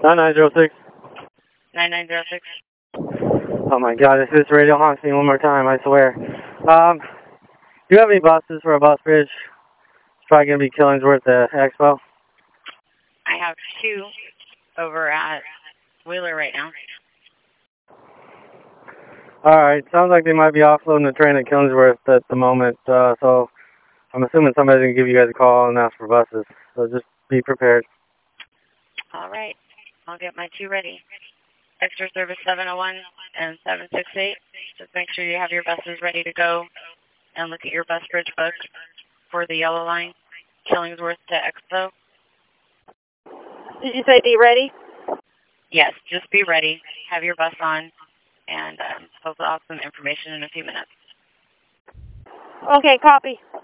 9906. 9906. Oh my god, if this radio haunts me one more time, I swear. Do you have any buses for a bus bridge? It's probably going to be Killingsworth Expo. I have 2 over at Wheeler right now. Alright, sounds like they might be offloading the train at Killingsworth at the moment, so I'm assuming somebody's going to give you guys a call and ask for buses. So just be prepared. All right. I'll get my 2 ready. Extra service 701 and 768. Just make sure you have your buses ready to go and look at your bus bridge book for the yellow line, Killingsworth to Expo. Did you say be ready? Yes, just be ready. Have your bus on, and hopefully I'll have some information in a few minutes. Okay, copy.